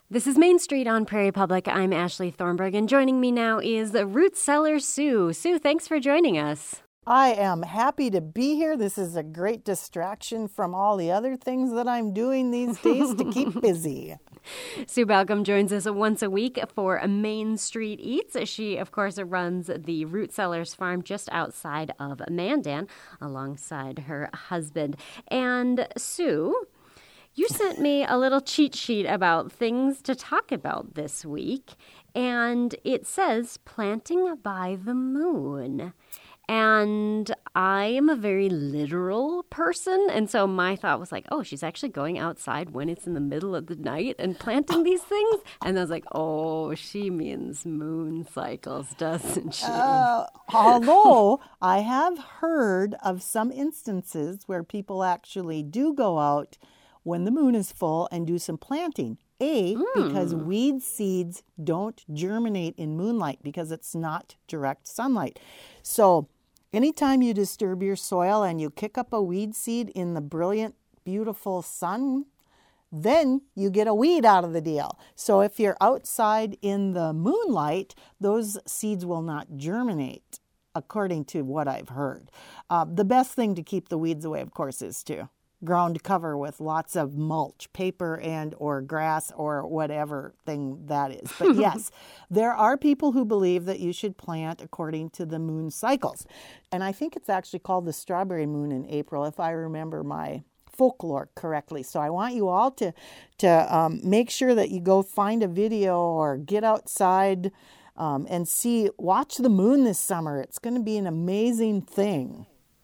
This is Main Street on Prairie Public. I'm Ashley Thornburg, and joining me now is root cellar Sue. Sue, thanks for joining us. I am happy to be here. This is a great distraction from all the other things that I'm doing these days to keep busy. Sue Balcom joins us once a week for Main Street Eats. She, of course, runs the Root Cellars Farm just outside of Mandan alongside her husband. And Sue, you sent me a little cheat sheet about things to talk about this week, and it says planting by the moon. And I am a very literal person, and so my thought was like, oh, she's actually going outside when it's in the middle of the night and planting these things? And I was like, oh, she means moon cycles, doesn't she? Although I have heard of some instances where people actually do go out when the moon is full and do some planting. Because weed seeds don't germinate in moonlight because it's not direct sunlight. So anytime you disturb your soil and you kick up a weed seed in the brilliant, beautiful sun, then you get a weed out of the deal. So if you're outside in the moonlight, those seeds will not germinate, according to what I've heard. The best thing to keep the weeds away, of course, is to ground cover with lots of mulch, paper and or grass or whatever thing that is. But yes, there are people who believe that you should plant according to the moon cycles. And I think it's actually called the strawberry moon in April, if I remember my folklore correctly. So I want you all to make sure that you go find a video or get outside and watch the moon this summer. It's going to be an amazing thing.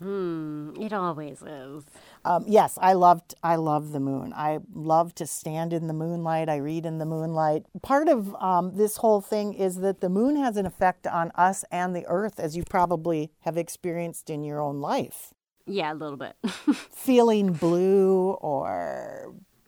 It always is. Yes, I love the moon. I love to stand in the moonlight. I read in the moonlight. Part of this whole thing is that the moon has an effect on us and the earth, as you probably have experienced in your own life. Yeah, a little bit. Feeling blue, or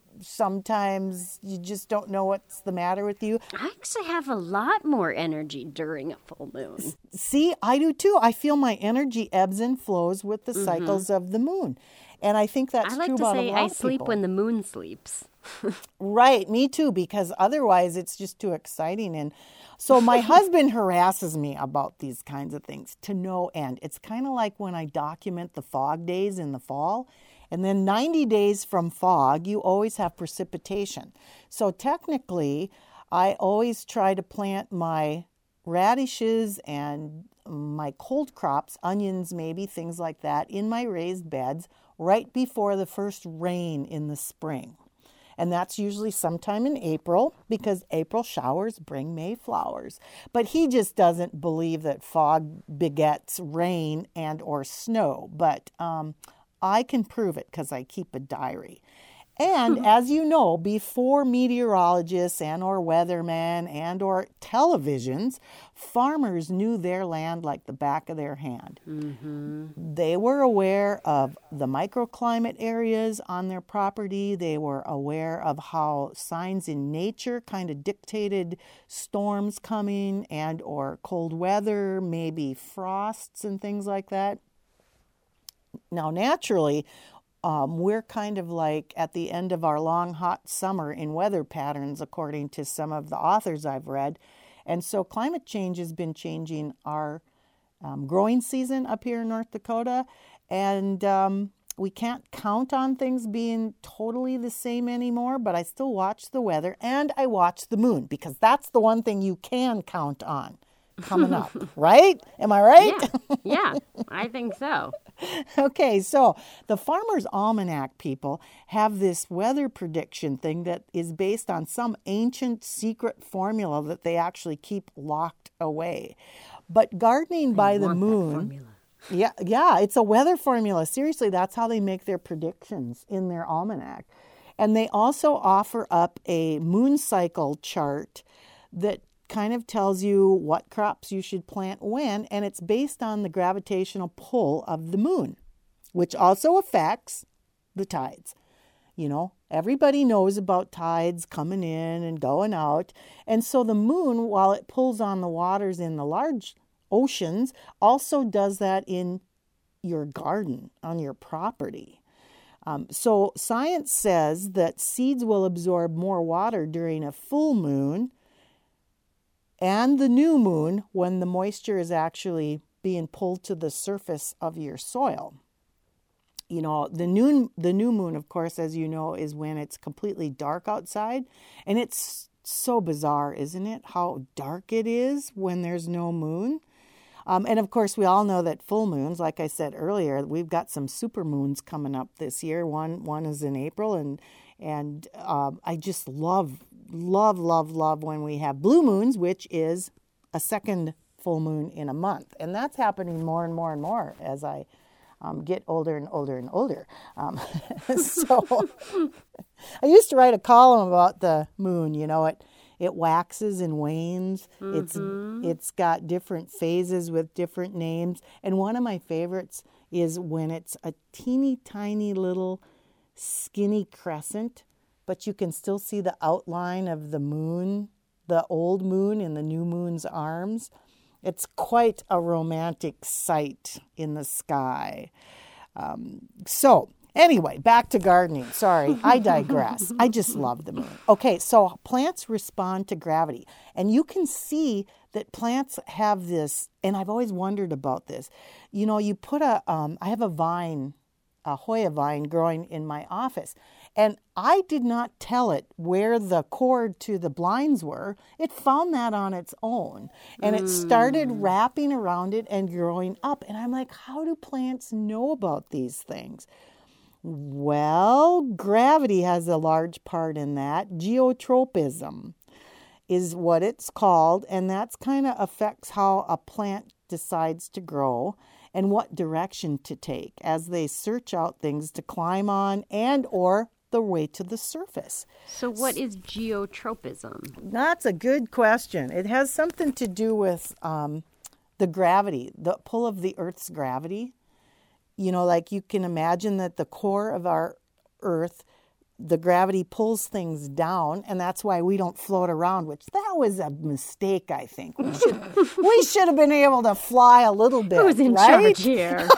sometimes you just don't know what's the matter with you. I actually have a lot more energy during a full moon. See, I do too. I feel my energy ebbs and flows with the cycles of the moon. And I think that's true about a lot of people. I like to say I sleep when the moon sleeps. Right, me too, because otherwise it's just too exciting. And so my husband harasses me about these kinds of things to no end. It's kind of like when I document the fog days in the fall. And then 90 days from fog, you always have precipitation. So technically, I always try to plant my radishes and my cold crops, onions maybe, things like that, in my raised beds right before the first rain in the spring. And that's usually sometime in April, because April showers bring May flowers. But he just doesn't believe that fog begets rain and or snow. But I can prove it because I keep a diary. And as you know, before meteorologists and or weathermen and or televisions, farmers knew their land like the back of their hand. They were aware of the microclimate areas on their property. They were aware of how signs in nature kind of dictated storms coming and or cold weather, maybe frosts and things like that. Now, naturally, we're kind of like at the end of our long, hot summer in weather patterns, according to some of the authors I've read. And so climate change has been changing our growing season up here in North Dakota. And we can't count on things being totally the same anymore, but I still watch the weather and I watch the moon, because that's the one thing you can count on coming up, right? Am I right? Yeah, I think so. Okay, so the Farmer's Almanac people have this weather prediction thing that is based on some ancient secret formula that they actually keep locked away. But gardening by the moon, yeah, it's a weather formula. Seriously, that's how they make their predictions in their almanac. And they also offer up a moon cycle chart that kind of tells you what crops you should plant when, and it's based on the gravitational pull of the moon, which also affects the tides. You know, everybody knows about tides coming in and going out. And so the moon, while it pulls on the waters in the large oceans, also does that in your garden, on your property. So science says that seeds will absorb more water during a full moon and the new moon when the moisture is actually being pulled to the surface of your soil. You know, the new moon, of course, as you know, is when it's completely dark outside. And it's so bizarre, isn't it? How dark it is when there's no moon. And of course, we all know that full moons, like I said earlier, we've got some super moons coming up this year. One is in April, and I just love when we have blue moons, which is a second full moon in a month. And that's happening more and more and more as I get older and older and older. So I used to write a column about the moon. You know, it waxes and wanes. It's got different phases with different names. And one of my favorites is when it's a teeny tiny little skinny crescent, but you can still see the outline of the moon, the old moon in the new moon's arms. It's quite a romantic sight in the sky. So anyway, back to gardening. Sorry, I digress. I just love the moon. Okay, so plants respond to gravity. And you can see that plants have this, and I've always wondered about this. You know, you put I have a vine, a Hoya vine growing in my office. And I did not tell it where the cord to the blinds were. It found that on its own. And it started wrapping around it and growing up. And I'm like, how do plants know about these things? Well, gravity has a large part in that. Geotropism is what it's called. And that's kind of affects how a plant decides to grow and what direction to take as they search out things to climb on and or the way to the surface. So what is geotropism? That's a good question. It has something to do with the gravity, the pull of the Earth's gravity. You know, like you can imagine that the core of our Earth, the gravity pulls things down, and that's why we don't float around, which that was a mistake, I think. We should have been able to fly a little bit, Who's in right? charge here?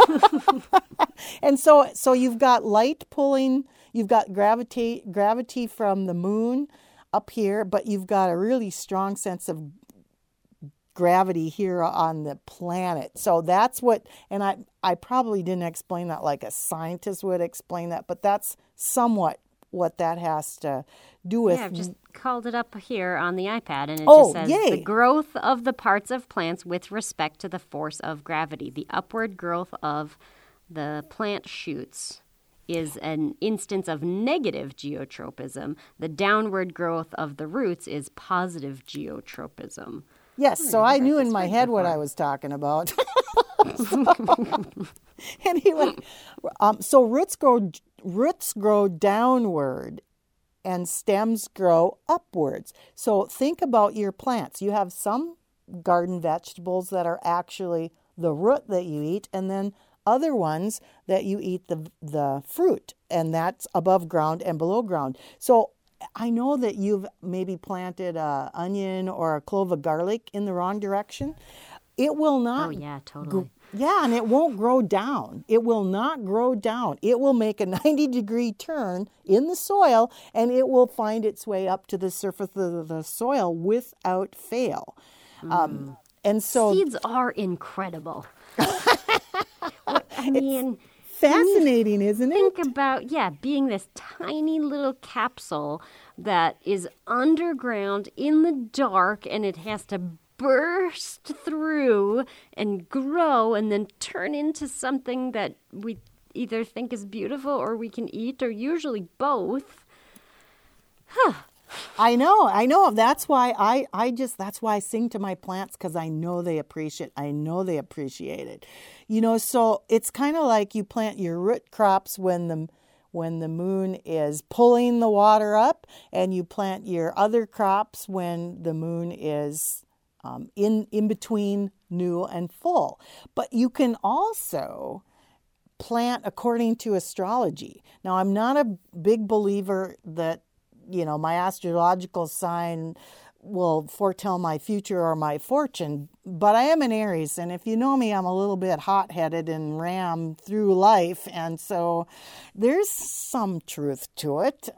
And so you've got light pulling, you've got gravity from the moon up here, but you've got a really strong sense of gravity here on the planet. So that's what, and I probably didn't explain that like a scientist would explain that, but that's somewhat what that has to do with. Yeah, I've just called it up here on the iPad, and it just says the growth of the parts of plants with respect to the force of gravity. The upward growth of the plant shoots is an instance of negative geotropism. The downward growth of the roots is positive geotropism. Yes, so I knew in my head what I was talking about. Anyway, so roots grow downward and stems grow upwards. So think about your plants. You have some garden vegetables that are actually the root that you eat, and then other ones that you eat the fruit, and that's above ground and below ground. So I know that you've maybe planted an onion or a clove of garlic in the wrong direction. It will not. Oh, yeah, totally. And it won't grow down. It will not grow down. It will make a 90-degree turn in the soil, and it will find its way up to the surface of the soil without fail. And so seeds are incredible. I mean, fascinating, isn't it? Think about, being this tiny little capsule that is underground in the dark, and it has to burst through and grow and then turn into something that we either think is beautiful or we can eat, or usually both. I know. That's why that's why I sing to my plants, because I know they appreciate it. You know, so it's kind of like you plant your root crops when the moon is pulling the water up, and you plant your other crops when the moon is in between new and full. But you can also plant according to astrology. Now, I'm not a big believer that, you know, my astrological sign will foretell my future or my fortune. But I am an Aries, and if you know me, I'm a little bit hot-headed and ram through life, and so there's some truth to it.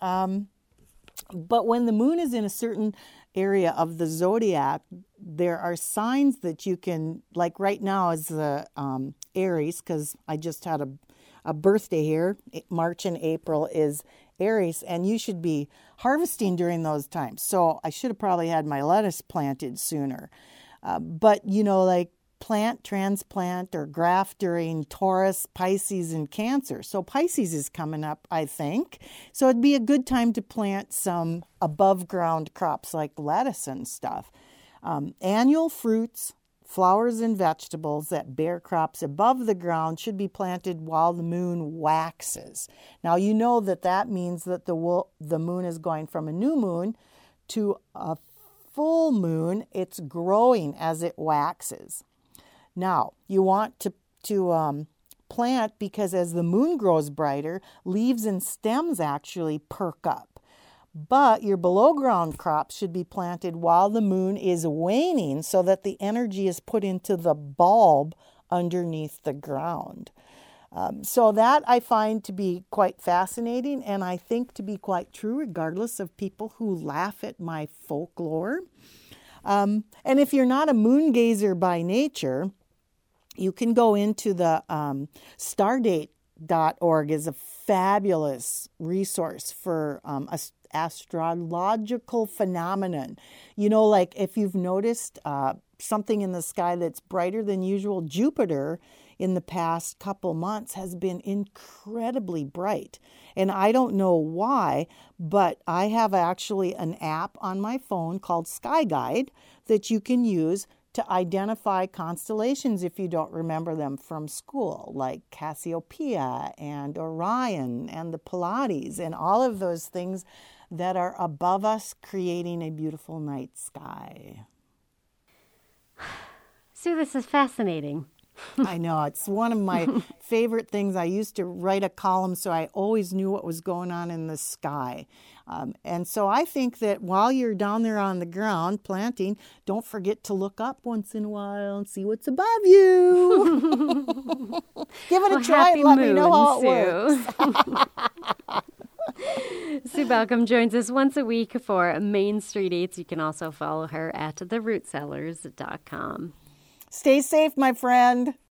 But when the moon is in a certain area of the zodiac, there are signs that you can, like right now is the Aries, because I just had a birthday here. March and April is Aries, and you should be harvesting during those times. So I should have probably had my lettuce planted sooner. But, like plant, transplant, or graft during Taurus, Pisces, and Cancer. So Pisces is coming up, I think. So it'd be a good time to plant some above ground crops like lettuce and stuff. Annual fruits, flowers, and vegetables that bear crops above the ground should be planted while the moon waxes. Now, you know that means that the moon is going from a new moon to a full moon. It's growing as it waxes. Now, you want to plant because as the moon grows brighter, leaves and stems actually perk up. But your below ground crops should be planted while the moon is waning so that the energy is put into the bulb underneath the ground. So that I find to be quite fascinating, and I think to be quite true regardless of people who laugh at my folklore. And if you're not a moon gazer by nature, you can go into the stardate.org is a fabulous resource for astrological phenomenon. Like if you've noticed something in the sky that's brighter than usual, Jupiter in the past couple months has been incredibly bright. And I don't know why, but I have actually an app on my phone called Sky Guide that you can use to identify constellations if you don't remember them from school, like Cassiopeia and Orion and the Pleiades and all of those things that are above us creating a beautiful night sky. Sue, this is fascinating. I know. It's one of my favorite things. I used to write a column so I always knew what was going on in the sky. And so I think that while you're down there on the ground planting, don't forget to look up once in a while and see what's above you. Give it a try and let me know how it works. Sue Balcombe joins us once a week for Main Street Eats. You can also follow her at theRootSellers.com. Stay safe, my friend.